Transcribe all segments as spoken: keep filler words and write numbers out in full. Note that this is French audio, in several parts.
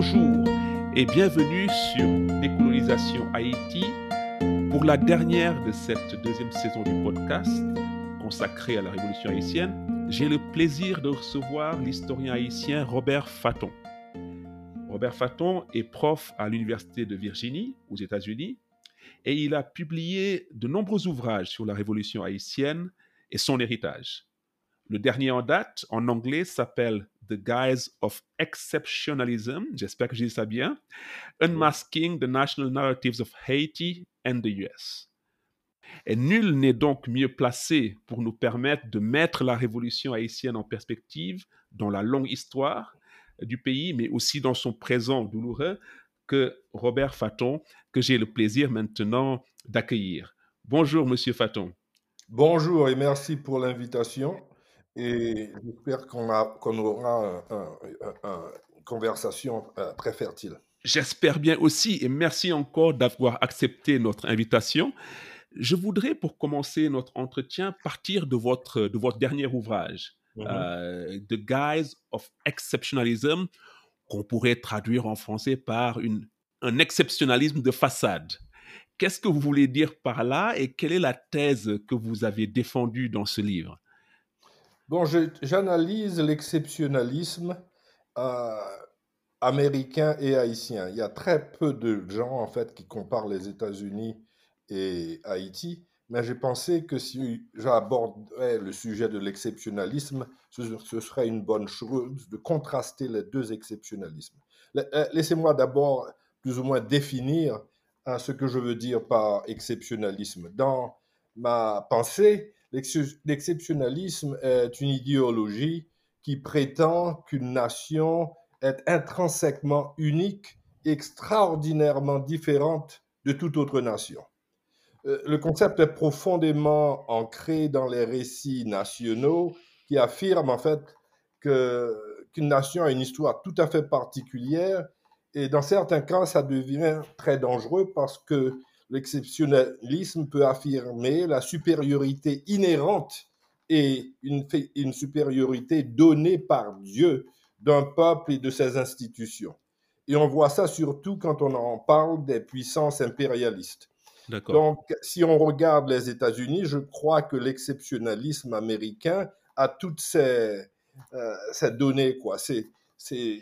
Bonjour et bienvenue sur Décolonisation Haïti pour la dernière de cette deuxième saison du podcast consacrée à la Révolution haïtienne. J'ai le plaisir de recevoir l'historien haïtien Robert Fatton. Robert Fatton est prof à l'Université de Virginie aux États-Unis et il a publié de nombreux ouvrages sur la Révolution haïtienne et son héritage. Le dernier en date, en anglais, s'appelle The Guise of Exceptionalism, j'espère que je dis ça bien, Unmasking the National Narratives of Haiti and the U S. Et nul n'est donc mieux placé pour nous permettre de mettre la révolution haïtienne en perspective dans la longue histoire du pays, mais aussi dans son présent douloureux, que Robert Fatton, que j'ai le plaisir maintenant d'accueillir. Bonjour, Monsieur Fatton. Bonjour et merci pour l'invitation. Et j'espère qu'on a, qu'on aura un, un, un, une conversation euh, très fertile. J'espère bien aussi et merci encore d'avoir accepté notre invitation. Je voudrais, pour commencer notre entretien, partir de votre, de votre dernier ouvrage, Mm-hmm. euh, The Guise of Exceptionalism, qu'on pourrait traduire en français par une, un exceptionnalisme de façade. Qu'est-ce que vous voulez dire par là et quelle est la thèse que vous avez défendue dans ce livre? Bon, je, j'analyse l'exceptionnalisme euh, américain et haïtien. Il y a très peu de gens, en fait, qui comparent les États-Unis et Haïti, mais j'ai pensé que si j'abordais le sujet de l'exceptionnalisme, ce, ce serait une bonne chose de contraster les deux exceptionnalismes. Laissez-moi d'abord plus ou moins définir hein, ce que je veux dire par exceptionnalisme. Dans ma pensée, l'exceptionnalisme est une idéologie qui prétend qu'une nation est intrinsèquement unique, extraordinairement différente de toute autre nation. Le concept est profondément ancré dans les récits nationaux qui affirment en fait que, qu'une nation a une histoire tout à fait particulière et dans certains cas, ça devient très dangereux parce que l'exceptionnalisme peut affirmer la supériorité inhérente et une, une supériorité donnée par Dieu d'un peuple et de ses institutions. Et on voit ça surtout quand on en parle des puissances impérialistes. D'accord. Donc, si on regarde les États-Unis, je crois que l'exceptionnalisme américain a toutes ces, euh, ces données, quoi. C'est, c'est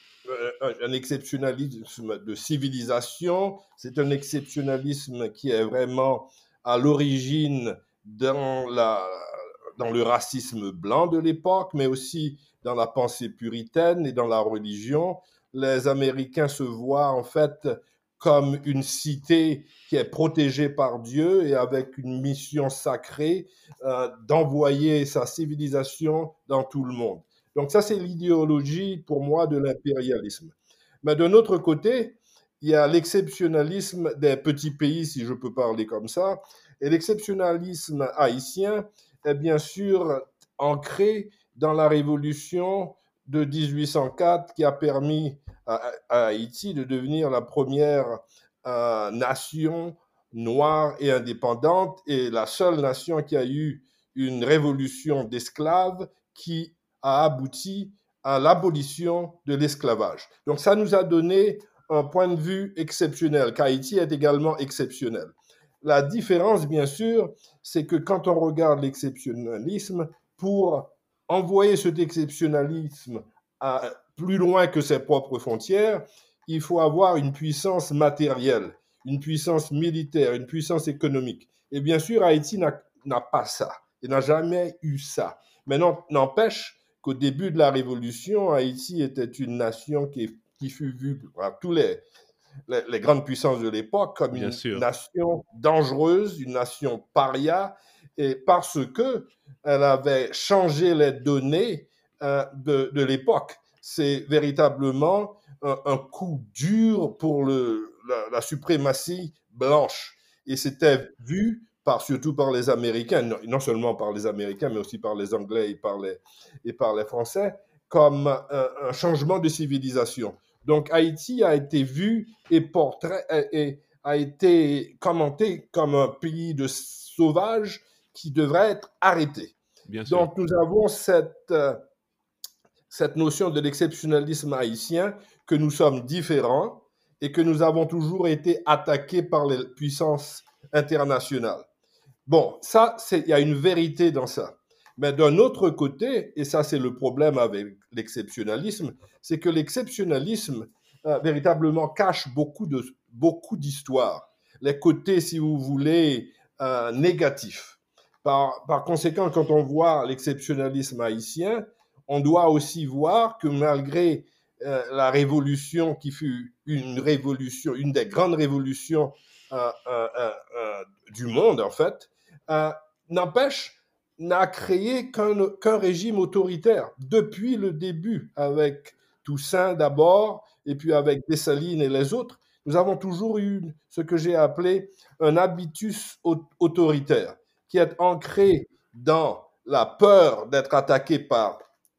un, un exceptionnalisme de civilisation, c'est un exceptionnalisme qui est vraiment à l'origine dans, la, dans le racisme blanc de l'époque, mais aussi dans la pensée puritaine et dans la religion. Les Américains se voient en fait comme une cité qui est protégée par Dieu et avec une mission sacrée euh, d'envoyer sa civilisation dans tout le monde. Donc ça, c'est l'idéologie pour moi de l'impérialisme. Mais d'un autre côté, il y a l'exceptionnalisme des petits pays, si je peux parler comme ça, et l'exceptionnalisme haïtien est bien sûr ancré dans la révolution de dix-huit cent quatre qui a permis à, à Haïti de devenir la première euh, nation noire et indépendante et la seule nation qui a eu une révolution d'esclaves qui a abouti à l'abolition de l'esclavage. Donc ça nous a donné un point de vue exceptionnel, qu'Haïti est également exceptionnel. La différence, bien sûr, c'est que quand on regarde l'exceptionnalisme, pour envoyer cet exceptionnalisme à, plus loin que ses propres frontières, il faut avoir une puissance matérielle, une puissance militaire, une puissance économique. Et bien sûr, Haïti n'a, n'a pas ça. Il n'a jamais eu ça. Mais non, n'empêche qu'au début de la Révolution, Haïti était une nation qui, qui fut vue par tous les, les, les grandes puissances de l'époque comme Bien une sûr. nation dangereuse, une nation paria, et parce que elle avait changé les données euh, de, de l'époque. C'est véritablement un, un coup dur pour le, la, la suprématie blanche. Et c'était vu par, surtout par les Américains, non, non seulement par les Américains, mais aussi par les Anglais et par les, et par les Français, comme un, un changement de civilisation. Donc Haïti a été vu et, portrait, et a été commenté comme un pays de sauvages qui devrait être arrêté. Bien Donc sûr. nous avons cette, euh, cette notion de l'exceptionnalisme haïtien que nous sommes différents et que nous avons toujours été attaqués par les puissances internationales. Bon, ça, il y a une vérité dans ça. Mais d'un autre côté, et ça c'est le problème avec l'exceptionnalisme, c'est que l'exceptionnalisme euh, véritablement cache beaucoup de, beaucoup d'histoires. Les côtés, si vous voulez, euh, négatifs. Par, par conséquent, quand on voit l'exceptionnalisme haïtien, on doit aussi voir que malgré euh, la révolution qui fut une révolution, une des grandes révolutions euh, euh, euh, euh, du monde, en fait, euh, n'empêche, n'a créé qu'un, qu'un régime autoritaire depuis le début, avec Toussaint d'abord, et puis avec Dessalines et les autres. Nous avons toujours eu ce que j'ai appelé un habitus autoritaire, qui est ancré dans la peur d'être attaqué par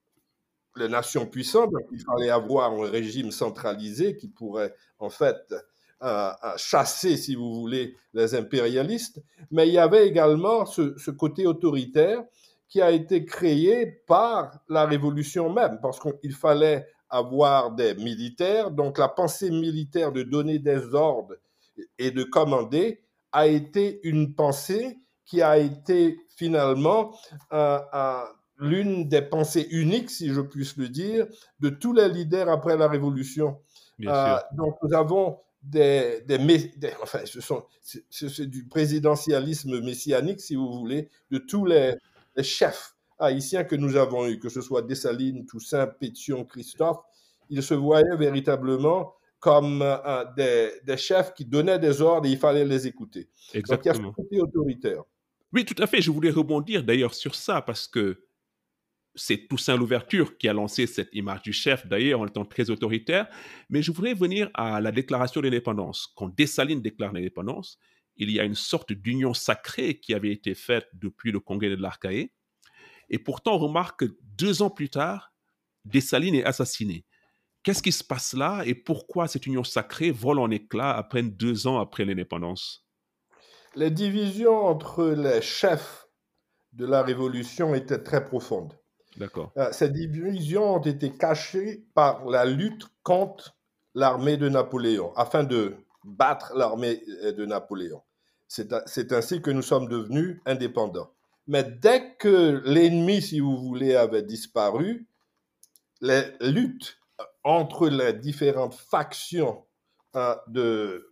les nations puissantes. Donc il fallait avoir un régime centralisé qui pourrait en fait euh, chasser, si vous voulez, les impérialistes. Mais il y avait également ce, ce côté autoritaire qui a été créé par la révolution même, parce qu'il fallait avoir des militaires. Donc la pensée militaire de donner des ordres et de commander a été une pensée qui a été finalement euh, euh, l'une des pensées uniques, si je puisse le dire, de tous les leaders après la Révolution. Euh, donc nous avons des, des, des enfin, ce sont, c'est, c'est du présidentialisme messianique, si vous voulez, de tous les, les chefs haïtiens que nous avons eus, que ce soit Dessalines, Toussaint, Pétion, Christophe. Ils se voyaient véritablement comme euh, des, des chefs qui donnaient des ordres et il fallait les écouter. Exactement. Donc il y a ce côté autoritaire. Oui, tout à fait. Je voulais rebondir d'ailleurs sur ça parce que c'est Toussaint Louverture qui a lancé cette image du chef, d'ailleurs, en étant très autoritaire. Mais je voudrais venir à la déclaration d'indépendance. Quand Dessalines déclare l'indépendance, il y a une sorte d'union sacrée qui avait été faite depuis le congrès de l'Arcahaie. Et pourtant, on remarque que deux ans plus tard, Dessalines est assassiné. Qu'est-ce qui se passe là et pourquoi cette union sacrée vole en éclats à peine deux ans après l'indépendance? Les divisions entre les chefs de la Révolution étaient très profondes. D'accord. Euh, ces divisions ont été cachées par la lutte contre l'armée de Napoléon, afin de battre l'armée de Napoléon. C'est, c'est ainsi que nous sommes devenus indépendants. Mais dès que l'ennemi, si vous voulez, avait disparu, les luttes entre les différentes factions euh, de,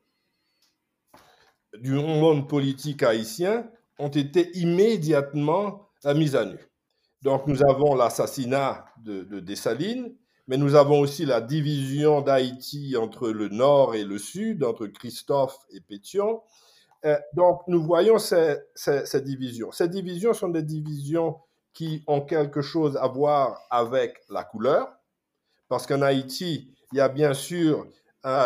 du monde politique haïtien ont été immédiatement euh, mises à nu. Donc nous avons l'assassinat de, de Dessalines, mais nous avons aussi la division d'Haïti entre le nord et le sud, entre Christophe et Pétion. Euh, donc nous voyons ces, ces, ces divisions. Ces divisions sont des divisions qui ont quelque chose à voir avec la couleur, parce qu'en Haïti, il y a bien sûr euh,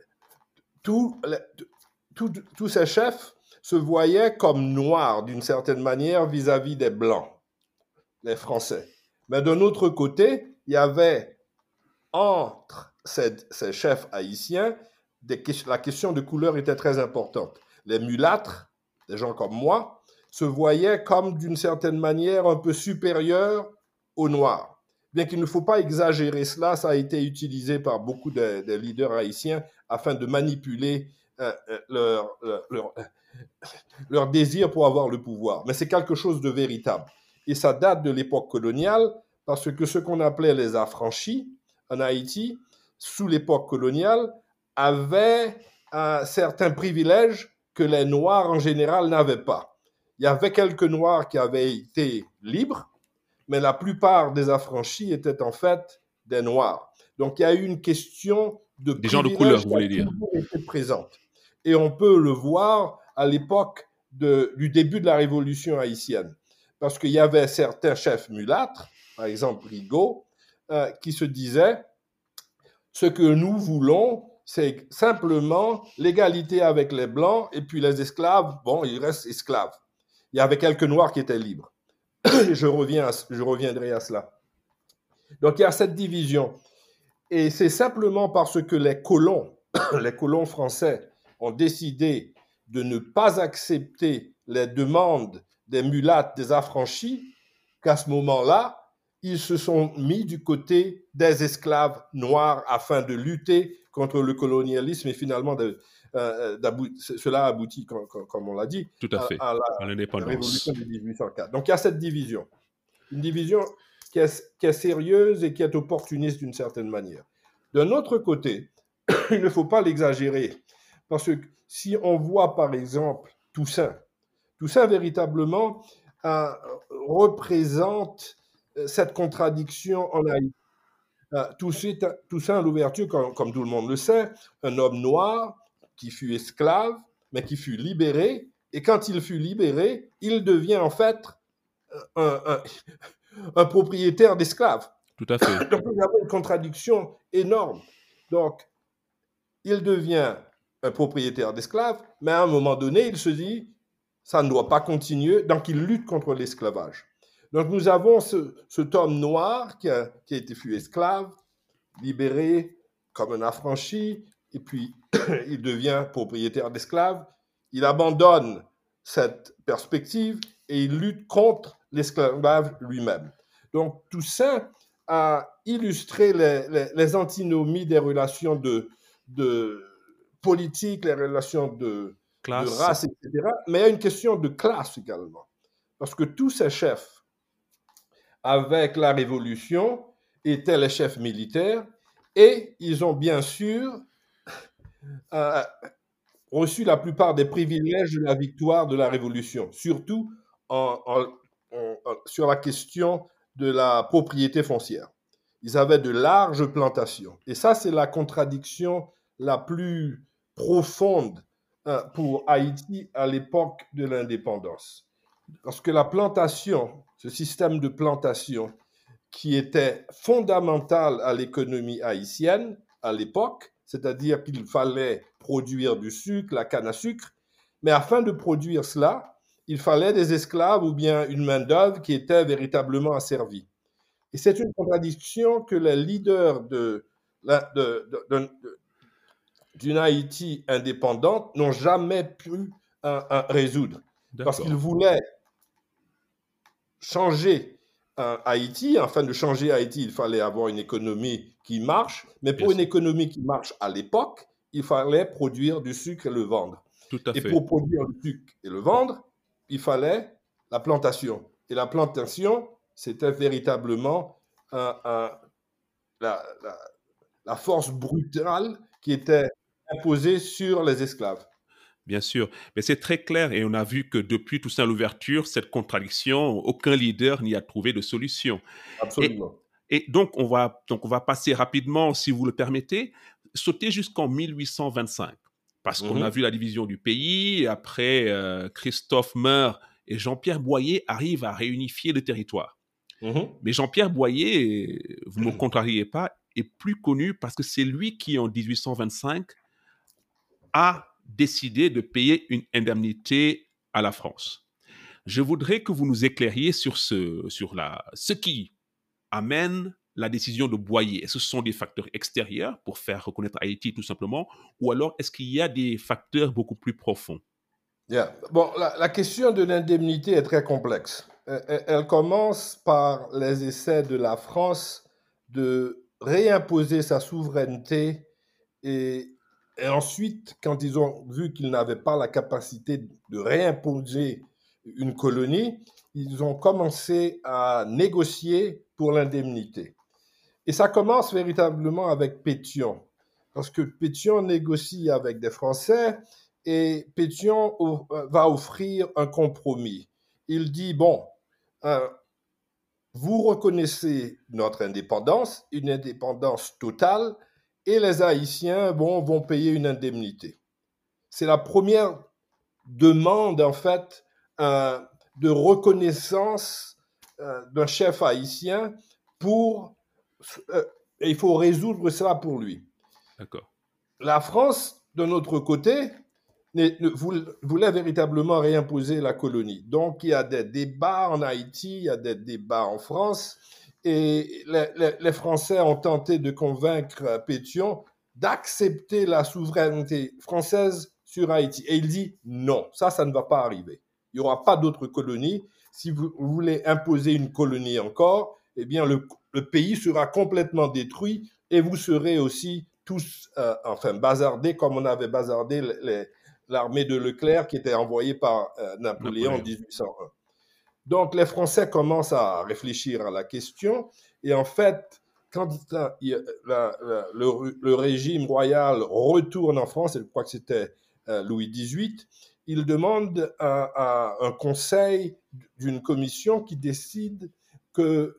tous tout, tout ces chefs se voyaient comme noirs d'une certaine manière vis-à-vis des Blancs, les Français. Mais d'un autre côté, il y avait entre ces, ces chefs haïtiens, des, la question de couleur était très importante. Les mulâtres, des gens comme moi, se voyaient comme d'une certaine manière un peu supérieurs aux Noirs. Bien qu'il ne faut pas exagérer cela, ça a été utilisé par beaucoup de, de leaders haïtiens afin de manipuler euh, leur, leur, leur, leur désir pour avoir le pouvoir. Mais c'est quelque chose de véritable. Et ça date de l'époque coloniale, parce que ce qu'on appelait les affranchis en Haïti, sous l'époque coloniale, avaient un certain privilège que les Noirs en général n'avaient pas. Il y avait quelques Noirs qui avaient été libres, mais la plupart des affranchis étaient en fait des Noirs. Donc il y a eu une question de des gens de couleur, vous voulez qui a dire. toujours été présente. Et on peut le voir à l'époque de, du début de la Révolution haïtienne. Parce qu'il y avait certains chefs mulâtres, par exemple Rigaud, euh, qui se disaient « Ce que nous voulons, c'est simplement l'égalité avec les Blancs, et puis les esclaves, bon, ils restent esclaves. » Il y avait quelques Noirs qui étaient libres. je, reviens à, je reviendrai à cela. Donc il y a cette division. Et c'est simplement parce que les colons, les colons français, ont décidé de ne pas accepter les demandes des mulâtres, des affranchis, qu'à ce moment-là, ils se sont mis du côté des esclaves noirs afin de lutter contre le colonialisme et finalement de, euh, cela aboutit, comme, comme on l'a dit, Tout à à, fait, à à la l'indépendance. révolution de dix-huit cent quatre. Donc il y a cette division, une division qui est, qui est sérieuse et qui est opportuniste d'une certaine manière. D'un autre côté, il ne faut pas l'exagérer, parce que si on voit par exemple Toussaint, Toussaint véritablement euh, représente cette contradiction en Haïti. Euh, Toussaint à l'ouverture, comme, comme tout le monde le sait, un homme noir qui fut esclave, mais qui fut libéré, et quand il fut libéré, il devient en fait un, un, un propriétaire d'esclaves. Tout à fait. Donc il y avait une contradiction énorme. Donc, il devient un propriétaire d'esclaves, mais à un moment donné, il se dit, ça ne doit pas continuer, donc il lutte contre l'esclavage. Donc nous avons ce, cet homme noir qui a, qui a été fut esclave, libéré comme un affranchi, et puis il devient propriétaire d'esclaves. Il abandonne cette perspective et il lutte contre l'esclavage lui-même. Donc Toussaint a illustré les, les, les antinomies des relations de, de politique, les relations de, de race, et cetera. Mais il y a une question de classe également. Parce que tous ces chefs, avec la Révolution, étaient les chefs militaires et ils ont bien sûr euh, reçu la plupart des privilèges de la victoire de la Révolution, surtout en, en, en, en, sur la question de la propriété foncière. Ils avaient de larges plantations. Et ça, c'est la contradiction la plus profonde euh, pour Haïti à l'époque de l'indépendance. Parce que la plantation, ce système de plantation qui était fondamental à l'économie haïtienne à l'époque, c'est-à-dire qu'il fallait produire du sucre, la canne à sucre, mais afin de produire cela, il fallait des esclaves ou bien une main-d'œuvre qui était véritablement asservie. Et c'est une contradiction que les leaders de, de, de, de, de, d'une Haïti indépendante n'ont jamais pu euh, euh, résoudre. D'accord. Parce qu'ils voulaient changer euh, Haïti. Afin de changer Haïti, il fallait avoir une économie qui marche. Mais pour Bien une sûr. économie qui marche à l'époque, il fallait produire du sucre et le vendre. Tout à et fait. pour produire du sucre et le vendre, il fallait la plantation. Et la plantation, c'était véritablement un, un, la, la, la force brutale qui était imposée sur les esclaves. Bien sûr, mais c'est très clair et on a vu que depuis Toussaint Louverture, cette contradiction, aucun leader n'y a trouvé de solution. Absolument. Et, et donc, on va, donc, on va passer rapidement, si vous le permettez, sauter jusqu'en mille huit cent vingt-cinq, parce qu'on mm-hmm. a vu la division du pays, et après, euh, Christophe meurt et Jean-Pierre Boyer arrive à réunifier le territoire. Mm-hmm. Mais Jean-Pierre Boyer, vous ne me contrariez pas, est plus connu parce que c'est lui qui, en dix-huit cent vingt-cinq, a décidé de payer une indemnité à la France. Je voudrais que vous nous éclairiez sur, ce, sur la, ce qui amène la décision de Boyer. Est-ce que ce sont des facteurs extérieurs pour faire reconnaître Haïti tout simplement, ou alors est-ce qu'il y a des facteurs beaucoup plus profonds? Yeah. Bon, la, la question de l'indemnité est très complexe. Elle, elle commence par les essais de la France de réimposer sa souveraineté et Et ensuite, quand ils ont vu qu'ils n'avaient pas la capacité de réimposer une colonie, ils ont commencé à négocier pour l'indemnité. Et ça commence véritablement avec Pétion, parce que Pétion négocie avec des Français et Pétion va offrir un compromis. Il dit, bon, euh, vous reconnaissez notre indépendance, une indépendance totale, et les Haïtiens bon, vont payer une indemnité. C'est la première demande, en fait, euh, de reconnaissance euh, d'un chef haïtien pour... Euh, et il faut résoudre cela pour lui. D'accord. La France, d'un autre côté, voulait véritablement réimposer la colonie. Donc, il y a des débats en Haïti, il y a des débats en France, et les, les, les Français ont tenté de convaincre Pétion d'accepter la souveraineté française sur Haïti. Et il dit non, ça, ça ne va pas arriver. Il n'y aura pas d'autres colonies. Si vous voulez imposer une colonie encore, eh bien, le, le pays sera complètement détruit et vous serez aussi tous, euh, enfin, bazardés comme on avait bazardé les, les, l'armée de Leclerc qui était envoyée par euh, Napoléon, Napoléon en dix-huit cent un. Donc, les Français commencent à réfléchir à la question et en fait, quand la, la, la, le, le régime royal retourne en France, et je crois que c'était euh, Louis dix-huit, il demande à, à un conseil d'une commission qui décide qu'une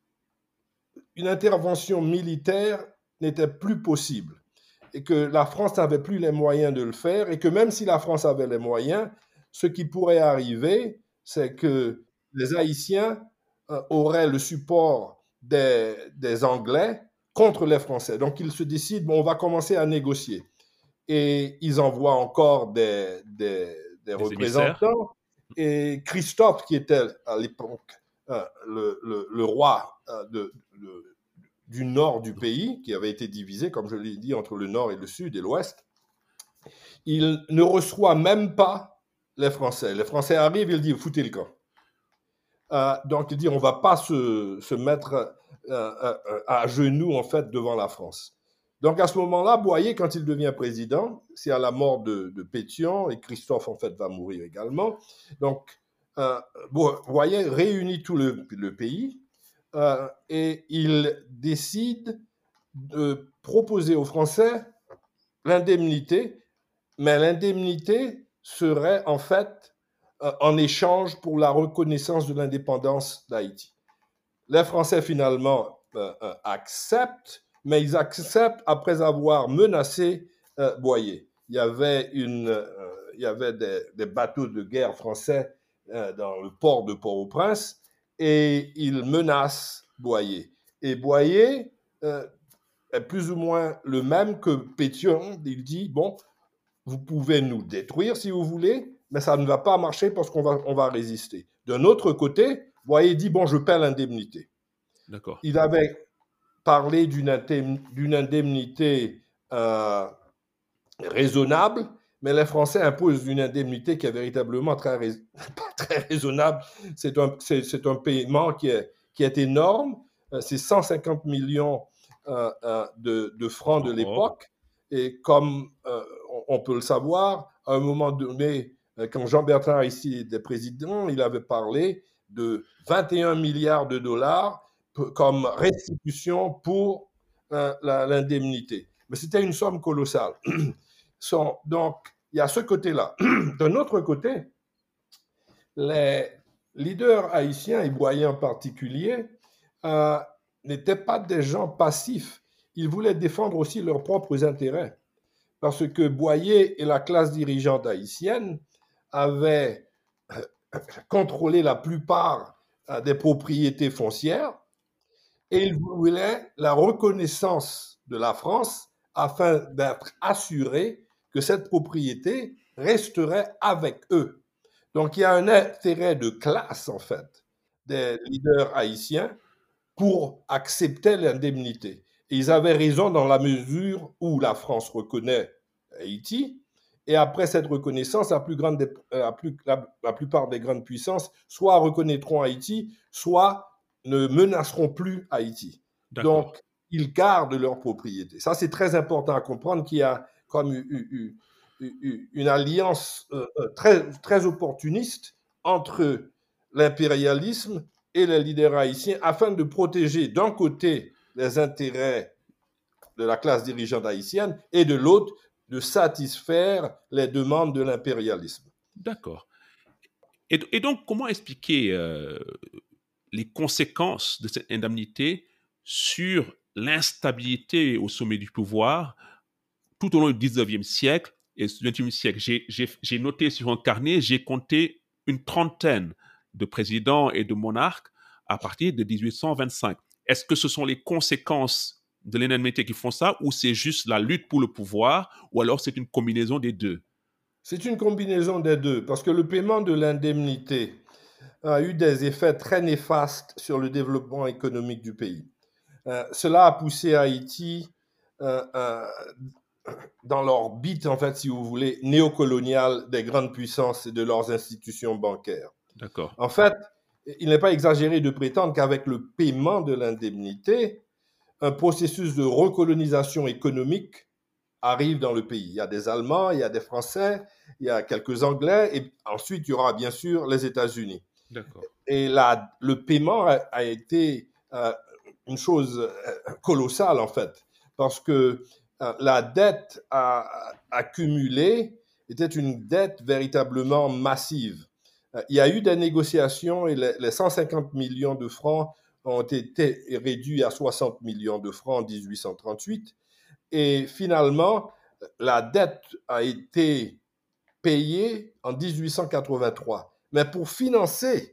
intervention militaire n'était plus possible et que la France n'avait plus les moyens de le faire et que même si la France avait les moyens, ce qui pourrait arriver, c'est que les Haïtiens euh, auraient le support des, des Anglais contre les Français. Donc ils se décident, bon, on va commencer à négocier. Et ils envoient encore des, des, des représentants. Et Christophe, qui était à l'époque euh, le, le, le roi euh, de, de, du nord du pays, qui avait été divisé, comme je l'ai dit, entre le nord et le sud et l'ouest, il ne reçoit même pas les Français. Les Français arrivent, il dit, foutez le camp. Euh, donc il dit, on ne va pas se, se mettre euh, euh, à genoux, en fait, devant la France. Donc à ce moment-là, Boyer, quand il devient président, c'est à la mort de, de Pétion, et Christophe, en fait, va mourir également. Donc euh, Boyer réunit tout le, le pays euh, et il décide de proposer aux Français l'indemnité, mais l'indemnité serait en fait euh, en échange pour la reconnaissance de l'indépendance d'Haïti. Les Français, finalement, euh, euh, acceptent, mais ils acceptent après avoir menacé euh, Boyer. Il y avait, une, euh, il y avait des, des bateaux de guerre français euh, dans le port de Port-au-Prince et ils menacent Boyer. Et Boyer euh, est plus ou moins le même que Pétion. Il dit, bon, vous pouvez nous détruire si vous voulez, mais ça ne va pas marcher parce qu'on va, on va résister. D'un autre côté, Boyer dit, bon, je paie l'indemnité. D'accord. Il avait parlé d'une indemnité euh, raisonnable, mais les Français imposent une indemnité qui est véritablement très, pas très raisonnable. C'est un, c'est, c'est un paiement qui est, qui est énorme. C'est cent cinquante millions euh, euh, de, de francs de l'époque. Et comme euh, on peut le savoir, à un moment donné, quand Jean-Bertrand Aristide était président, il avait parlé de vingt et un milliards de dollars comme restitution pour euh, la, l'indemnité. Mais c'était une somme colossale. Donc, il y a ce côté-là. D'un autre côté, les leaders haïtiens, et Boyer en particulier, euh, n'étaient pas des gens passifs. Ils voulaient défendre aussi leurs propres intérêts. Parce que Boyer et la classe dirigeante haïtienne avaient contrôlé la plupart des propriétés foncières et ils voulaient la reconnaissance de la France afin d'être assurés que cette propriété resterait avec eux. Donc il y a un intérêt de classe, en fait, des leaders haïtiens pour accepter l'indemnité. Et ils avaient raison dans la mesure où la France reconnaît Haïti, et après cette reconnaissance, la, plus grande des, la, plus, la, la plupart des grandes puissances soit reconnaîtront Haïti, soit ne menaceront plus Haïti. D'accord. Donc, ils gardent leur propriété. Ça, c'est très important à comprendre qu'il y a comme une, une, une alliance euh, très, très opportuniste entre l'impérialisme et les leaders haïtiens afin de protéger d'un côté les intérêts de la classe dirigeante haïtienne et de l'autre de satisfaire les demandes de l'impérialisme. D'accord. Et, et donc, comment expliquer euh, les conséquences de cette indemnité sur l'instabilité au sommet du pouvoir tout au long du dix-neuvième siècle et du vingtième siècle? J'ai, j'ai, j'ai noté sur un carnet, j'ai compté une trentaine de présidents et de monarques à partir de dix-huit cent vingt-cinq. Est-ce que ce sont les conséquences de l'indemnité qui font ça, ou c'est juste la lutte pour le pouvoir, ou alors c'est une combinaison des deux? C'est une combinaison des deux, parce que le paiement de l'indemnité a eu des effets très néfastes sur le développement économique du pays. Euh, cela a poussé Haïti euh, euh, dans l'orbite, en fait, si vous voulez, néocoloniale des grandes puissances et de leurs institutions bancaires. D'accord. En fait, il n'est pas exagéré de prétendre qu'avec le paiement de l'indemnité, un processus de recolonisation économique arrive dans le pays. Il y a des Allemands, il y a des Français, il y a quelques Anglais, et ensuite il y aura bien sûr les États-Unis. D'accord. Et là, le paiement a, a été euh, une chose euh, colossale en fait, parce que euh, la dette à, à, accumulée était une dette véritablement massive. Euh, il y a eu des négociations et les, les cent cinquante millions de francs ont été réduits à soixante millions de francs en dix-huit cent trente-huit. Et finalement, la dette a été payée en dix-huit cent quatre-vingt-trois. Mais pour financer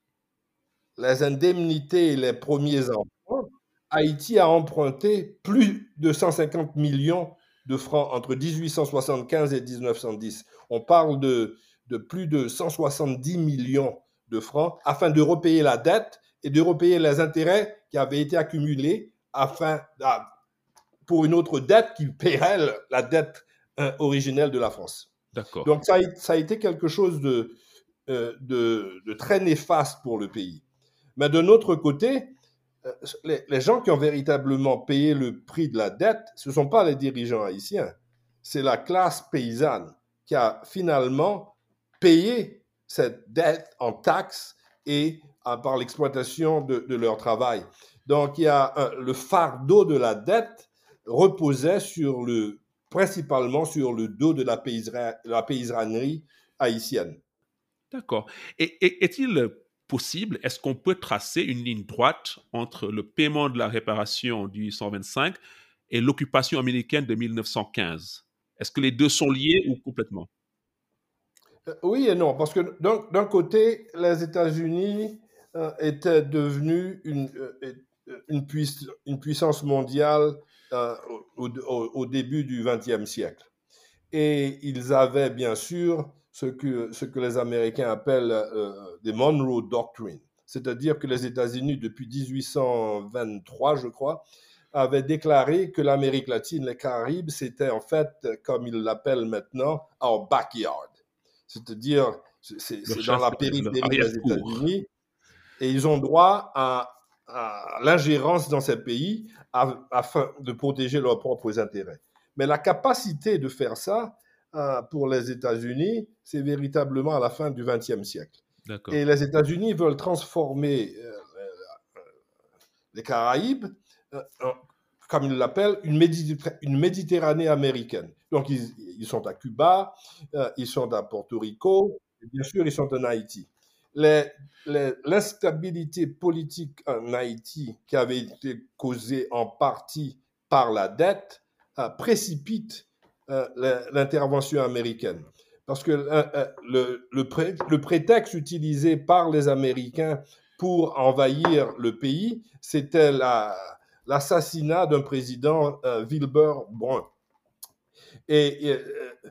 les indemnités et les premiers emprunts, Haïti a emprunté plus de cent cinquante millions de francs entre dix-huit cent soixante-quinze et dix-neuf cent dix. On parle de, de plus de cent soixante-dix millions de francs afin de repayer la dette et de repayer les intérêts qui avaient été accumulés afin, pour une autre dette qui paierait la dette euh, originelle de la France. D'accord. Donc ça a, ça a été quelque chose de, euh, de, de très néfaste pour le pays. Mais de notre côté, euh, les, les gens qui ont véritablement payé le prix de la dette, ce ne sont pas les dirigeants haïtiens, c'est la classe paysanne qui a finalement payé cette dette en taxes et euh, par l'exploitation de, de leur travail. Donc il y a euh, le fardeau de la dette reposait sur le, principalement sur le dos de la, paysera, la paysannerie haïtienne. D'accord. Et, et est-il possible, est-ce qu'on peut tracer une ligne droite entre le paiement de la réparation du cent vingt-cinq et l'occupation américaine de mille neuf cent quinze? Est-ce que les deux sont liés ou complètement? Oui et non, parce que d'un, d'un côté, les États-Unis euh, étaient devenus une, euh, une, puiss- une puissance mondiale euh, au, au, au début du vingtième siècle. Et ils avaient bien sûr ce que, ce que les Américains appellent euh, des Monroe Doctrine, c'est-à-dire que les États-Unis, depuis dix-huit cent vingt-trois, je crois, avaient déclaré que l'Amérique latine, les Caraïbes, c'était en fait, comme ils l'appellent maintenant, our backyard. C'est-à-dire, c'est, c'est dans la périphérie des États-Unis, et ils ont droit à, à l'ingérence dans ces pays afin de protéger leurs propres intérêts. Mais la capacité de faire ça euh, pour les États-Unis, c'est véritablement à la fin du vingtième siècle. D'accord. Et les États-Unis veulent transformer euh, les Caraïbes, euh, comme ils l'appellent, une, Méditerr- une Méditerranée américaine. Donc, ils, ils sont à Cuba, euh, ils sont à Porto Rico, et bien sûr, ils sont en Haïti. Les, les, l'instabilité politique en Haïti, qui avait été causée en partie par la dette, euh, précipite euh, l'intervention américaine. Parce que euh, le, le, pré, le prétexte utilisé par les Américains pour envahir le pays, c'était la, l'assassinat d'un président, euh, Wilbur Brun. Et, et,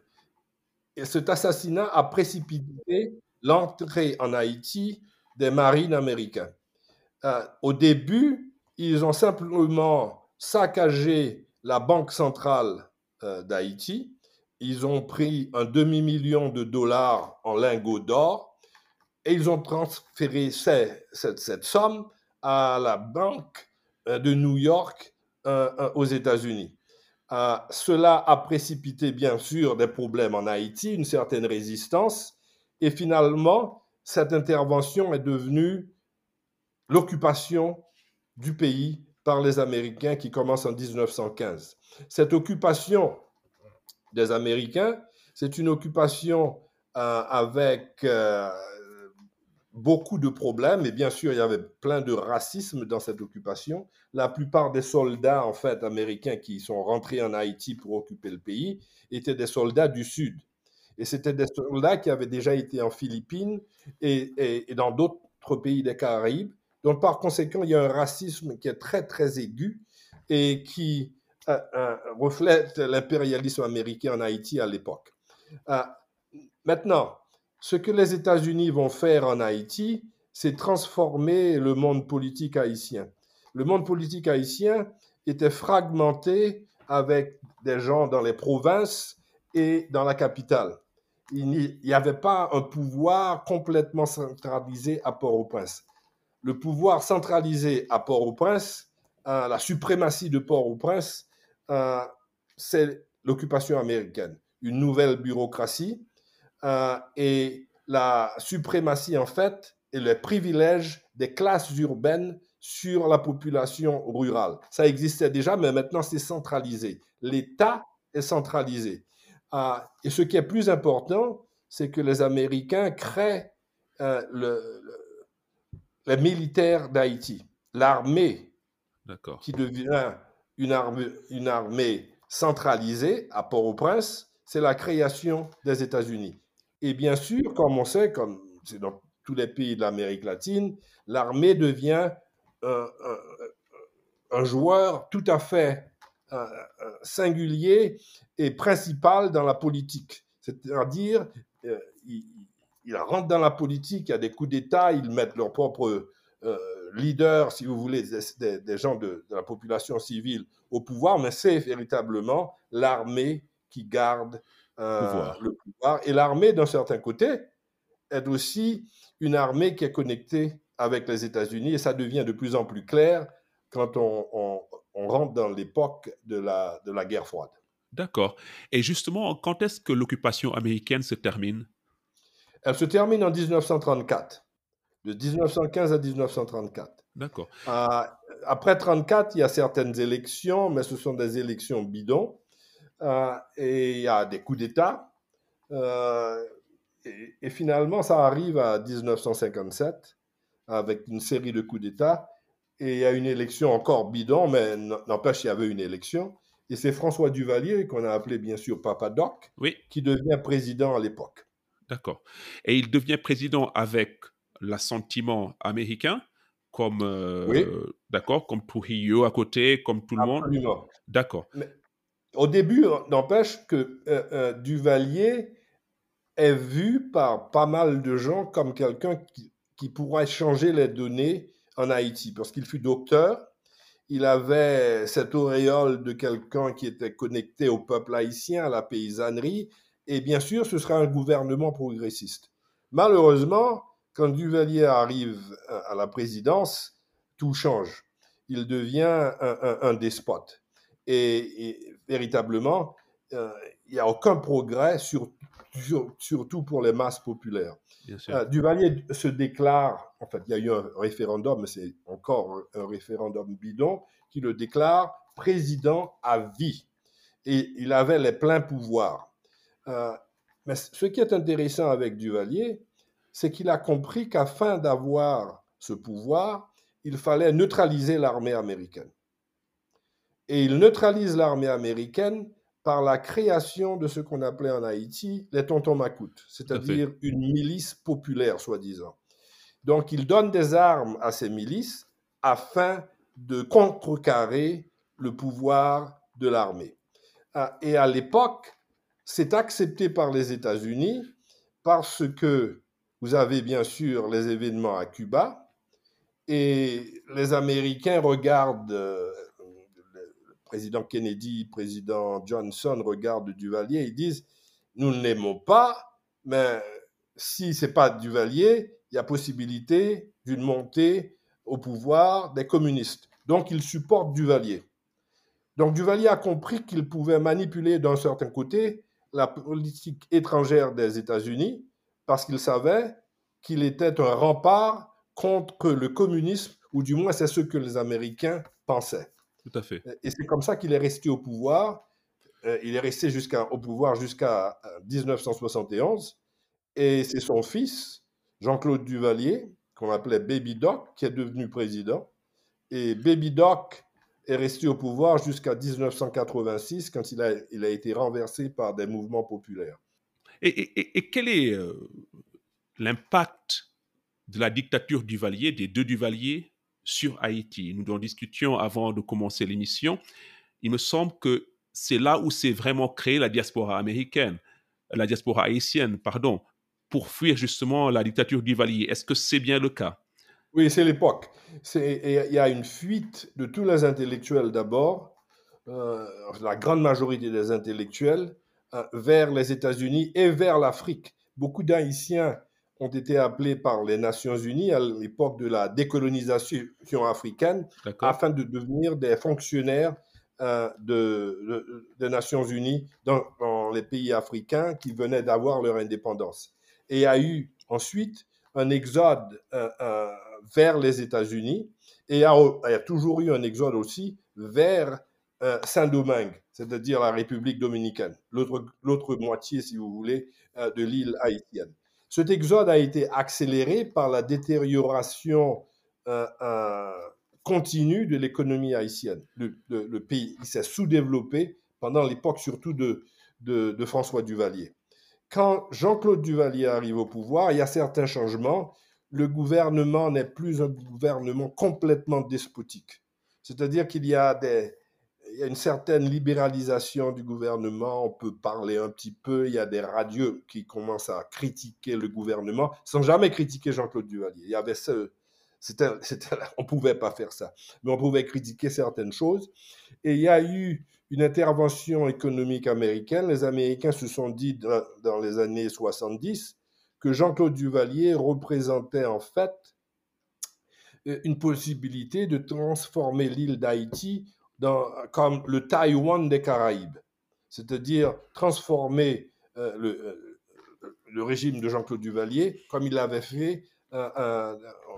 et cet assassinat a précipité l'entrée en Haïti des marines américains. Euh, au début, ils ont simplement saccagé la banque centrale euh, d'Haïti. Ils ont pris un demi-million de dollars en lingots d'or et ils ont transféré ces, cette, cette somme à la banque euh, de New York euh, euh, aux États-Unis. Euh, cela a précipité bien sûr des problèmes en Haïti, une certaine résistance, et finalement, cette intervention est devenue l'occupation du pays par les Américains qui commence en dix-neuf cent quinze. Cette occupation des Américains, c'est une occupation euh, avec euh, beaucoup de problèmes, et bien sûr, il y avait plein de racisme dans cette occupation. La plupart des soldats, en fait, américains qui sont rentrés en Haïti pour occuper le pays, étaient des soldats du Sud. Et c'était des soldats qui avaient déjà été en Philippines et, et, et dans d'autres pays des Caraïbes. Donc, par conséquent, il y a un racisme qui est très, très aigu et qui euh, euh, reflète l'impérialisme américain en Haïti à l'époque. Euh, maintenant, ce que les États-Unis vont faire en Haïti, c'est transformer le monde politique haïtien. Le monde politique haïtien était fragmenté avec des gens dans les provinces et dans la capitale. il n'y avait pas un pouvoir complètement centralisé à Port-au-Prince. Le pouvoir centralisé à Port-au-Prince, euh, la suprématie de Port-au-Prince, euh, c'est l'occupation américaine, une nouvelle bureaucratie euh, et la suprématie en fait et le privilège des classes urbaines sur la population rurale. Ça existait déjà, mais maintenant c'est centralisé. L'État est centralisé. Euh, et ce qui est plus important, c'est que les Américains créent euh, le, le, les militaires d'Haïti, l'armée D'accord. qui devient une armée, une armée centralisée à Port-au-Prince, c'est la création des États-Unis. Et bien sûr, comme on sait, comme c'est dans tous les pays de l'Amérique latine, l'armée devient un, un, un joueur tout à fait euh, singulier et principal dans la politique. C'est-à-dire, euh, il, il rentre dans la politique, il y a des coups d'État, ils mettent leur propre euh, leader, si vous voulez, des, des gens de, de la population civile au pouvoir, mais c'est véritablement l'armée qui garde euh, Pouvoir. le pouvoir. Et l'armée, d'un certain côté, est aussi une armée qui est connectée avec les États-Unis, et ça devient de plus en plus clair quand on, on, on rentre dans l'époque de la, de la guerre froide. D'accord. Et justement, quand est-ce que l'occupation américaine se termine? Elle se termine en dix-neuf cent trente-quatre, de dix-neuf cent quinze à dix-neuf cent trente-quatre. D'accord. Euh, après trente-quatre, il y a certaines élections, mais ce sont des élections bidons. Euh, et il y a des coups d'État. Euh, et, et finalement, ça arrive à dix-neuf cent cinquante-sept, avec une série de coups d'État. Et il y a une élection encore bidon, mais n'empêche, il y avait une élection. Et c'est François Duvalier, qu'on a appelé bien sûr Papa Doc, Oui, qui devient président à l'époque. d'accord. Et il devient président avec l'assentiment américain, comme, Oui, euh, d'accord, comme Trujillo à côté, comme tout le monde. absolument. D'accord. Mais au début, n'empêche que euh, euh, Duvalier est vu par pas mal de gens comme quelqu'un qui, qui pourrait changer les données en Haïti, parce qu'il fut docteur, il avait cette auréole de quelqu'un qui était connecté au peuple haïtien, à la paysannerie, et bien sûr, ce sera un gouvernement progressiste. Malheureusement, quand Duvalier arrive à la présidence, tout change. Il devient un, un, un despote. Et, et véritablement, euh, il n'y a aucun progrès, sur, sur, surtout pour les masses populaires. Bien sûr. Euh, Duvalier se déclare, en fait, il y a eu un référendum, mais c'est encore un, un référendum bidon, qui le déclare président à vie. Et il avait les pleins pouvoirs. Euh, mais ce qui est intéressant avec Duvalier, c'est qu'il a compris qu'afin d'avoir ce pouvoir, il fallait neutraliser l'armée américaine. Et il neutralise l'armée américaine par la création de ce qu'on appelait en Haïti les tontons macoutes, c'est-à-dire une milice populaire, soi-disant. Donc, il donne des armes à ces milices afin de contrecarrer le pouvoir de l'armée. Et à l'époque, c'est accepté par les États-Unis parce que vous avez bien sûr les événements à Cuba et les Américains regardent, euh, le président Kennedy, le président Johnson regardent Duvalier et disent « Nous ne l'aimons pas, mais si ce n'est pas Duvalier, il y a possibilité d'une montée au pouvoir des communistes. » Donc, ils supportent Duvalier. Donc, Duvalier a compris qu'il pouvait manipuler d'un certain côté la politique étrangère des États-Unis parce qu'il savait qu'il était un rempart contre le communisme, ou du moins c'est ce que les Américains pensaient. Tout à fait. Et c'est comme ça qu'il est resté au pouvoir. Il est resté jusqu'à, au pouvoir jusqu'à dix-neuf cent soixante et onze. Et c'est son fils, Jean-Claude Duvalier, qu'on appelait Baby Doc, qui est devenu président. Et Baby Doc est resté au pouvoir jusqu'à dix-neuf cent quatre-vingt-six, quand il a, il a été renversé par des mouvements populaires. Et, et, et quel est euh, l'impact de la dictature Duvalier, des deux Duvalier, sur Haïti? Nous en discutions avant de commencer l'émission. Il me semble que c'est là où s'est vraiment créée la diaspora américaine, la diaspora haïtienne, pardon, pour fuir justement la dictature Duvalier. Est-ce que c'est bien le cas? Oui, c'est l'époque. Il y a une fuite de tous les intellectuels d'abord, euh, la grande majorité des intellectuels euh, vers les États-Unis et vers l'Afrique. Beaucoup d'Haïtiens ont été appelés par les Nations Unies à l'époque de la décolonisation africaine D'accord. afin de devenir des fonctionnaires euh, de, de- des Nations Unies dans, dans les pays africains qui venaient d'avoir leur indépendance. Et il y a eu ensuite un exode euh, euh, vers les États-Unis et il y, a, il y a toujours eu un exode aussi vers euh, Saint-Domingue, c'est-à-dire la République dominicaine, l'autre, l'autre moitié, si vous voulez, euh, de l'île haïtienne. Cet exode a été accéléré par la détérioration euh, euh, continue de l'économie haïtienne. Le, le, le pays s'est sous-développé pendant l'époque surtout de, de, de François Duvalier. Quand Jean-Claude Duvalier arrive au pouvoir, il y a certains changements. Le gouvernement n'est plus un gouvernement complètement despotique. C'est-à-dire qu'il y a des, il y a une certaine libéralisation du gouvernement, on peut parler un petit peu, il y a des radios qui commencent à critiquer le gouvernement, sans jamais critiquer Jean-Claude Duvalier. Il y avait ce, c'était, c'était, on ne pouvait pas faire ça, mais on pouvait critiquer certaines choses. Et il y a eu une intervention économique américaine. Les Américains se sont dit dans, dans les années soixante-dix que Jean-Claude Duvalier représentait en fait une possibilité de transformer l'île d'Haïti dans, comme le Taïwan des Caraïbes, c'est-à-dire transformer euh, le, euh, le régime de Jean-Claude Duvalier comme il l'avait fait euh, euh,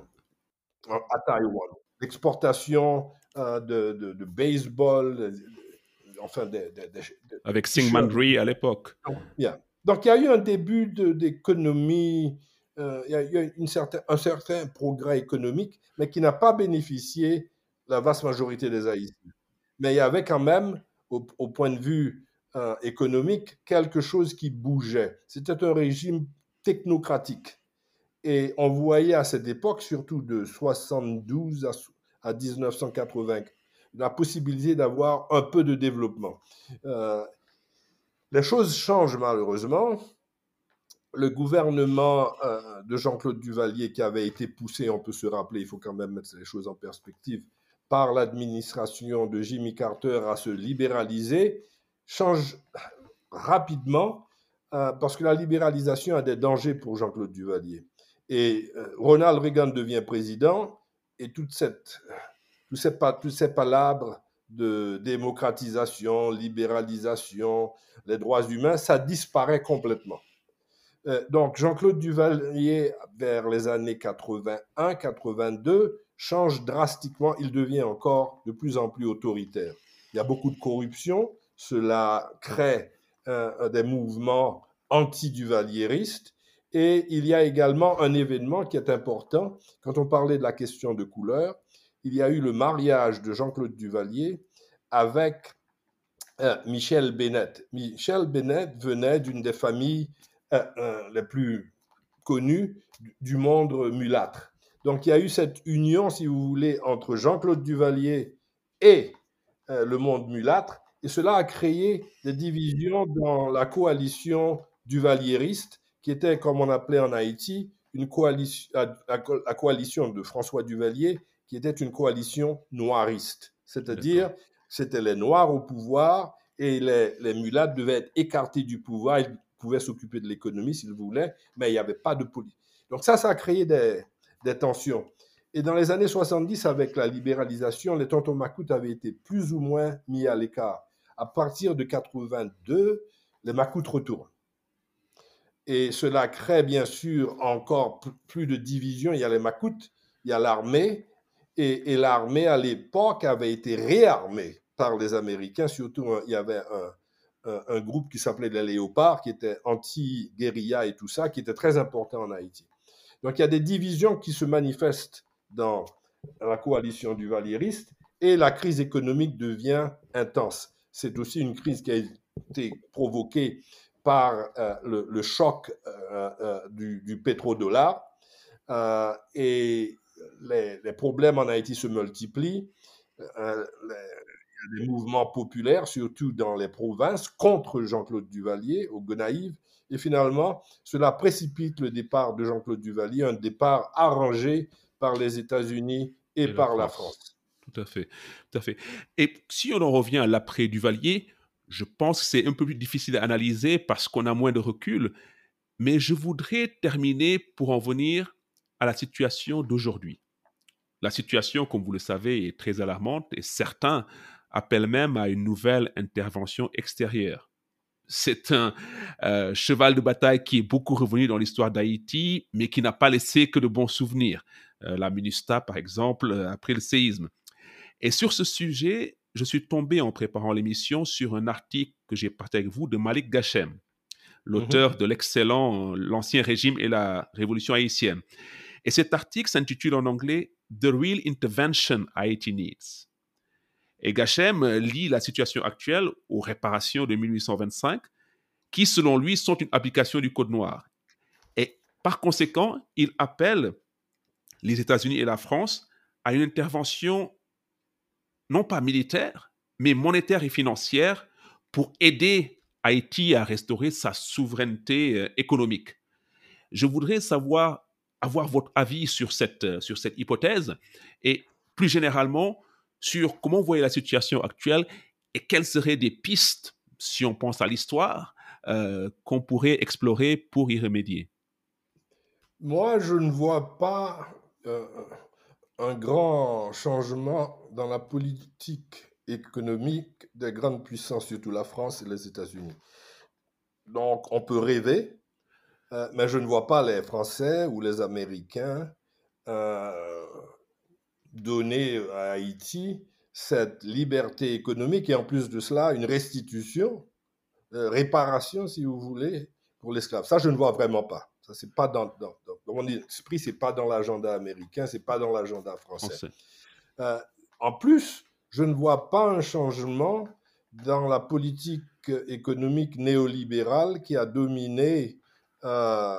à Taïwan. L'exportation euh, de, de, de baseball, de, de, enfin des de, de, Avec Syngman Rhee à l'époque. Yeah. Donc il y a eu un début de, d'économie, euh, il y a eu une certain, un certain progrès économique, mais qui n'a pas bénéficié la vaste majorité des Haïtiens. Mais il y avait quand même, au, au point de vue euh, économique, quelque chose qui bougeait. C'était un régime technocratique. Et on voyait à cette époque, surtout de soixante-douze à, à dix-neuf cent quatre-vingts, la possibilité d'avoir un peu de développement. Euh, les choses changent malheureusement. Le gouvernement euh, de Jean-Claude Duvalier, qui avait été poussé, on peut se rappeler, il faut quand même mettre les choses en perspective, par l'administration de Jimmy Carter à se libéraliser, change rapidement euh, parce que la libéralisation a des dangers pour Jean-Claude Duvalier. Et euh, Ronald Reagan devient président et toute cette, toutes ces, toutes ces palabres de démocratisation, libéralisation, les droits humains, ça disparaît complètement. Euh, donc Jean-Claude Duvalier, vers les années quatre-vingt-un quatre-vingt-deux, change drastiquement, il devient encore de plus en plus autoritaire. Il y a beaucoup de corruption, cela crée euh, des mouvements anti-duvalieristes, et il y a également un événement qui est important. Quand on parlait de la question de couleur, il y a eu le mariage de Jean-Claude Duvalier avec euh, Michel Bennett. Michel Bennett venait d'une des familles euh, euh, les plus connues du monde mulâtre. Donc il y a eu cette union, si vous voulez, entre Jean-Claude Duvalier et euh, le monde mulâtre, et cela a créé des divisions dans la coalition duvalieriste, qui était, comme on appelait en Haïti, une coalition, la, la coalition de François Duvalier, qui était une coalition noiriste. C'est-à-dire, D'accord. C'était les Noirs au pouvoir et les, les mulâtres devaient être écartés du pouvoir. Ils pouvaient s'occuper de l'économie s'ils voulaient, mais il n'y avait pas de politique. Donc ça, ça a créé des, des tensions. Et dans les années soixante-dix, avec la libéralisation, les tontons macoutes avaient été plus ou moins mis à l'écart. À partir de quatre-vingt-deux, les macoutes retournent. Et cela crée bien sûr encore plus de divisions. Il y a les macoutes, il y a l'armée, et, et l'armée à l'époque avait été réarmée par les Américains. Surtout, il y avait un, un, un groupe qui s'appelait les Léopards, qui était anti-guérilla et tout ça, qui était très important en Haïti. Donc il y a des divisions qui se manifestent dans la coalition duvalieriste, et la crise économique devient intense. C'est aussi une crise qui a été provoquée par euh, le, le choc euh, euh, du, du pétrodollar, euh, et les, les problèmes en Haïti se multiplient. Euh, les, il y a des mouvements populaires, surtout dans les provinces, contre Jean-Claude Duvalier, au Gonaïves, et finalement, cela précipite le départ de Jean-Claude Duvalier, un départ arrangé par les États-Unis et, et par la France. la France. Tout à fait, tout à fait. Et si on en revient à l'après Duvalier, Je pense que c'est un peu plus difficile à analyser parce qu'on a moins de recul, mais je voudrais terminer pour en venir à la situation d'aujourd'hui. La situation, comme vous le savez, est très alarmante et certains appellent même à une nouvelle intervention extérieure. C'est un euh, cheval de bataille qui est beaucoup revenu dans l'histoire d'Haïti, mais qui n'a pas laissé que de bons souvenirs. Euh, la MINUSTA, par exemple, euh, après le séisme. Et sur ce sujet, je suis tombé en préparant l'émission sur un article que j'ai partagé avec vous de Malik Gachem, Mhm. l'auteur de l'excellent euh, L'Ancien Régime et la Révolution haïtienne. Et cet article s'intitule en anglais The Real Intervention Haiti Needs. Et Gachem lie la situation actuelle aux réparations de mille huit cent vingt-cinq, qui, selon lui, sont une application du Code noir. Et par conséquent, il appelle les États-Unis et la France à une intervention non pas militaire, mais monétaire et financière pour aider Haïti à restaurer sa souveraineté euh, économique. Je voudrais savoir, avoir votre avis sur cette, euh, sur cette hypothèse et plus généralement sur comment vous voyez la situation actuelle et quelles seraient des pistes, si on pense à l'histoire, euh, qu'on pourrait explorer pour y remédier. Moi, je ne vois pas euh, un grand changement dans la politique économique des grandes puissances, surtout la France et les États-Unis. Donc, on peut rêver, euh, mais je ne vois pas les Français ou les Américains euh, donner à Haïti cette liberté économique et en plus de cela, une restitution, euh, réparation, si vous voulez, pour l'esclave. Ça, je ne vois vraiment pas. Ça, c'est pas dans, dans, dans, dans mon esprit, c'est pas dans l'agenda américain, c'est pas dans l'agenda français. Français. Euh, en plus, je ne vois pas un changement dans la politique économique néolibérale qui a dominé euh,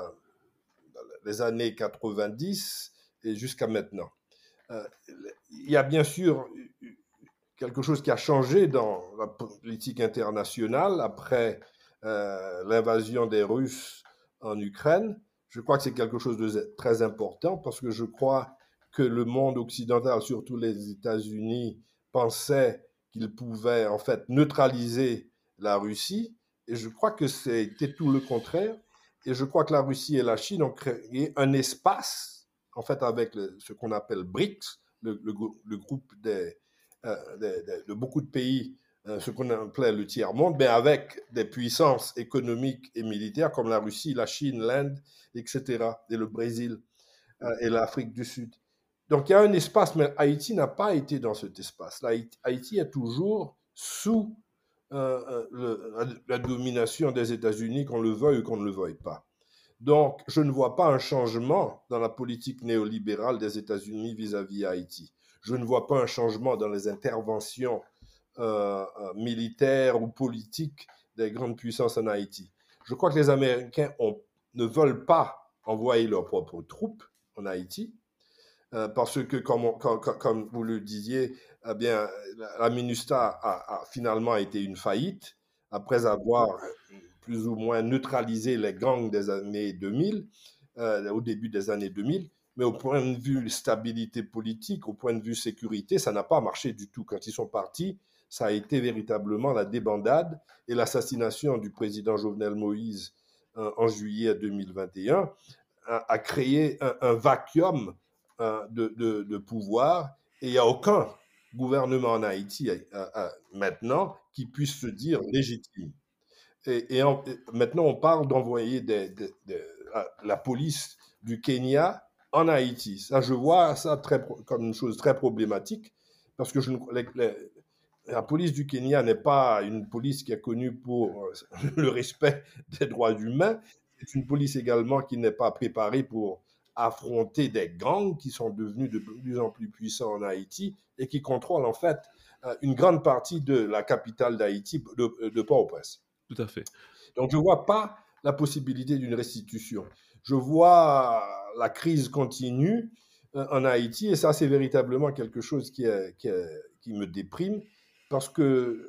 les années quatre-vingt-dix et jusqu'à maintenant. Euh, il y a bien sûr quelque chose qui a changé dans la politique internationale après euh, l'invasion des Russes en Ukraine. Je crois que c'est quelque chose de très important parce que je crois que le monde occidental, surtout les États-Unis, pensait qu'ils pouvaient en fait neutraliser la Russie. Et je crois que c'était tout le contraire. Et je crois que la Russie et la Chine ont créé un espace, en fait, avec le, ce qu'on appelle BRICS, le, le, le groupe des, euh, de, de, de, beaucoup de pays, euh, ce qu'on appelait le tiers-monde, mais avec des puissances économiques et militaires comme la Russie, la Chine, l'Inde, et cetera, et le Brésil euh, et l'Afrique du Sud. Donc il y a un espace, mais Haïti n'a pas été dans cet espace. Haïti, Haïti est toujours sous euh, le, la, la domination des États-Unis, qu'on le veuille ou qu'on ne le veuille pas. Donc, je ne vois pas un changement dans la politique néolibérale des États-Unis vis-à-vis Haïti. Je ne vois pas un changement dans les interventions euh, militaires ou politiques des grandes puissances en Haïti. Je crois que les Américains ont, ne veulent pas envoyer leurs propres troupes en Haïti, euh, parce que, comme, comme, comme, vous le disiez, eh bien, la, la MINUSTA a, a finalement été une faillite après avoir plus ou moins neutralisé les gangs des années deux mille, euh, au début des années deux mille. Mais au point de vue stabilité politique, au point de vue sécurité, ça n'a pas marché du tout. Quand ils sont partis, ça a été véritablement la débandade et l'assassination du président Jovenel Moïse euh, en juillet deux mille vingt et un a, a créé un, un vacuum euh, de, de, de pouvoir et il n'y a aucun gouvernement en Haïti euh, euh, maintenant qui puisse se dire légitime. Et, et, en, et maintenant, on parle d'envoyer des, des, des, la police du Kenya en Haïti. Ça, je vois ça très, comme une chose très problématique parce que je, les, les, la police du Kenya n'est pas une police qui est connue pour le respect des droits humains. C'est une police également qui n'est pas préparée pour affronter des gangs qui sont devenus de plus en plus puissants en Haïti et qui contrôlent en fait une grande partie de la capitale d'Haïti, de, de Port-au-Prince. Tout à fait. Donc je ne vois pas la possibilité d'une restitution. Je vois la crise continue en Haïti et ça c'est véritablement quelque chose qui, est, qui, est, qui me déprime parce que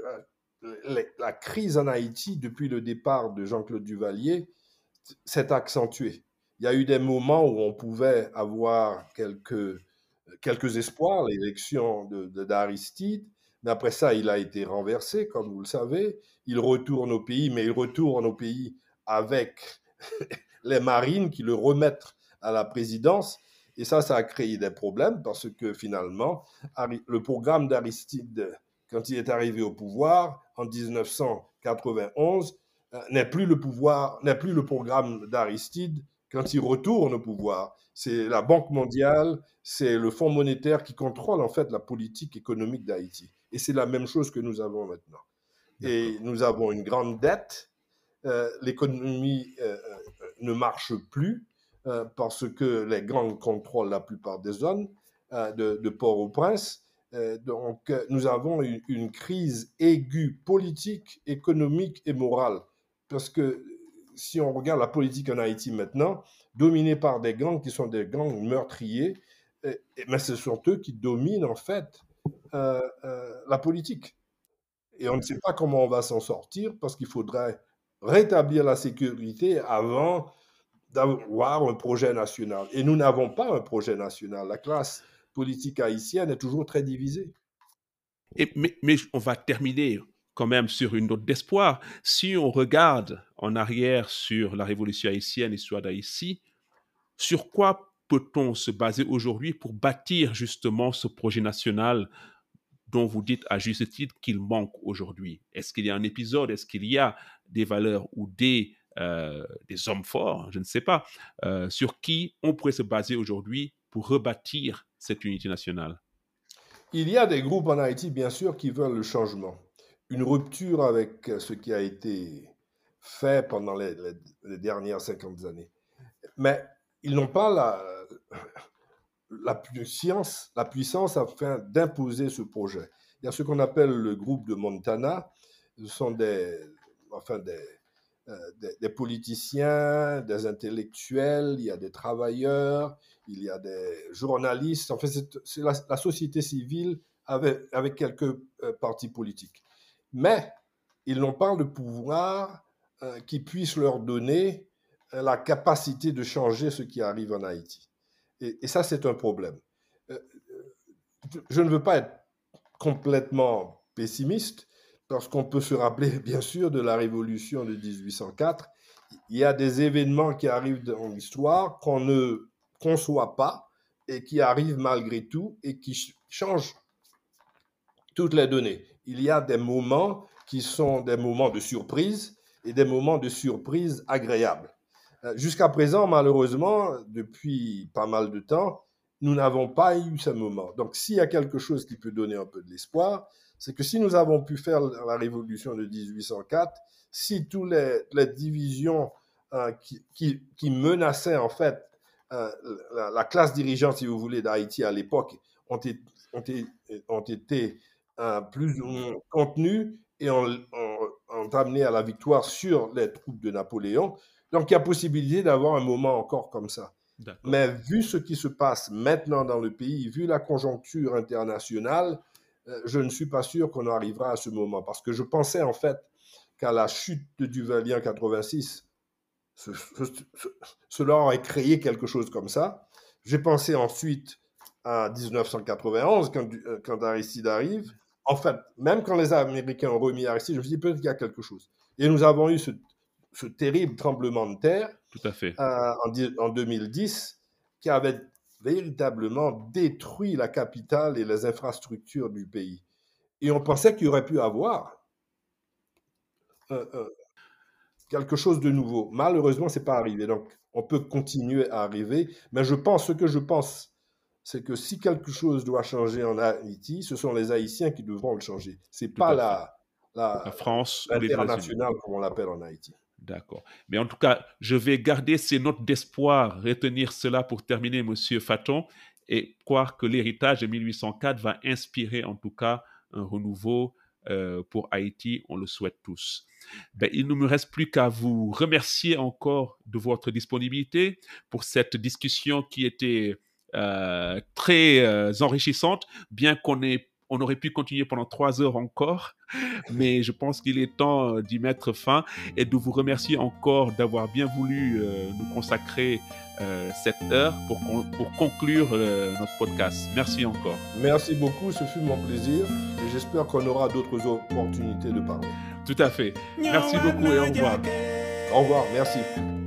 la crise en Haïti depuis le départ de Jean-Claude Duvalier s'est accentuée. Il y a eu des moments où on pouvait avoir quelques, quelques espoirs, l'élection de, de, d'Aristide, Mais après ça, il a été renversé, comme vous le savez. Il retourne au pays, mais il retourne au pays avec les marines qui le remettent à la présidence. Et ça, ça a créé des problèmes parce que finalement, le programme d'Aristide, quand il est arrivé au pouvoir en dix-neuf cent quatre-vingt-onze, n'est plus le pouvoir, n'est plus le programme d'Aristide quand il retourne au pouvoir. C'est la Banque mondiale, c'est le Fonds monétaire qui contrôle en fait la politique économique d'Haïti. Et c'est la même chose que nous avons maintenant. Et D'accord. nous avons une grande dette. Euh, l'économie euh, ne marche plus euh, parce que les gangs contrôlent la plupart des zones euh, de, de Port-au-Prince. Euh, donc, euh, nous avons une, une crise aiguë politique, économique et morale. Parce que si on regarde la politique en Haïti maintenant, dominée par des gangs qui sont des gangs meurtriers, et, et, mais ce sont eux qui dominent en fait euh, euh, la politique. Et on ne sait pas comment on va s'en sortir parce qu'il faudrait rétablir la sécurité avant d'avoir un projet national. Et nous n'avons pas un projet national. La classe politique haïtienne est toujours très divisée. Et, mais, mais on va terminer quand même sur une note d'espoir. Si on regarde en arrière sur la révolution haïtienne, l'histoire d'Haïti, sur quoi peut-on se baser aujourd'hui pour bâtir justement ce projet national dont vous dites à juste titre qu'il manque aujourd'hui? Est-ce qu'il y a un épisode? Est-ce qu'il y a des valeurs ou des, euh, des hommes forts? Je ne sais pas. Euh, sur qui on pourrait se baser aujourd'hui pour rebâtir cette unité nationale? Il y a des groupes en Haïti, bien sûr, qui veulent le changement. Une rupture avec ce qui a été fait pendant les, les, les dernières cinquante années. Mais ils n'ont pas la, la puissance, la puissance afin d'imposer ce projet. Il y a ce qu'on appelle le groupe de Montana. Ce sont des, enfin des, euh, des, des politiciens, des intellectuels, il y a des travailleurs, il y a des journalistes. En fait, c'est, c'est la, la société civile avec, avec quelques euh, partis politiques. Mais ils n'ont pas le pouvoir euh, qui puisse leur donner euh, la capacité de changer ce qui arrive en Haïti. Et, et ça, c'est un problème. Euh, je ne veux pas être complètement pessimiste, parce qu'on peut se rappeler, bien sûr, de la révolution de dix-huit cent quatre. Il y a des événements qui arrivent dans l'histoire qu'on ne conçoit pas et qui arrivent malgré tout et qui changent toutes les données. Il y a des moments qui sont des moments de surprise et des moments de surprise agréables. Jusqu'à présent, malheureusement, depuis pas mal de temps, nous n'avons pas eu ce moment. Donc, s'il y a quelque chose qui peut donner un peu de l'espoir, c'est que si nous avons pu faire la révolution de dix-huit cent quatre, si toutes les, les divisions euh, qui, qui, qui menaçaient en fait euh, la, la classe dirigeante, si vous voulez, d'Haïti à l'époque, ont, été, ont été, ont été euh, plus ou moins contenues et ont, ont, ont amené à la victoire sur les troupes de Napoléon. Donc, il y a possibilité d'avoir un moment encore comme ça. D'accord. Mais vu ce qui se passe maintenant dans le pays, vu la conjoncture internationale, euh, je ne suis pas sûr qu'on arrivera à ce moment. Parce que je pensais en fait qu'à la chute de Duvalier en quatre-vingt-six, ce, ce, ce, cela aurait créé quelque chose comme ça. J'ai pensé ensuite à dix-neuf cent quatre-vingt-onze, quand, euh, quand Aristide arrive. En fait, même quand les Américains ont remis Aristide, je me suis dit peut-être qu'il y a quelque chose. Et nous avons eu ce ce terrible tremblement de terre Tout à fait. Euh, en, en deux mille dix qui avait véritablement détruit la capitale et les infrastructures du pays. Et on pensait qu'il y aurait pu avoir euh, euh, quelque chose de nouveau. Malheureusement, ce n'est pas arrivé. Donc, on peut continuer à arriver. Mais je pense, ce que je pense, c'est que si quelque chose doit changer en Haïti, ce sont les Haïtiens qui devront le changer. Ce n'est pas la, la, la France ou les États-Unis, l'international, comme on l'appelle en Haïti. D'accord. Mais en tout cas, je vais garder ces notes d'espoir, retenir cela pour terminer, Monsieur Faton, et croire que l'héritage de mille huit cent quatre va inspirer en tout cas un renouveau euh, pour Haïti. On le souhaite tous. Ben, il ne me reste plus qu'à vous remercier encore de votre disponibilité pour cette discussion qui était euh, très euh, enrichissante, bien qu'on ait on aurait pu continuer pendant trois heures encore, mais je pense qu'il est temps d'y mettre fin et de vous remercier encore d'avoir bien voulu euh, nous consacrer euh, cette heure pour, con- pour conclure euh, notre podcast. Merci encore. Merci beaucoup, ce fut mon plaisir et j'espère qu'on aura d'autres opportunités de parler. Tout à fait. Merci beaucoup et au revoir. Au revoir, merci.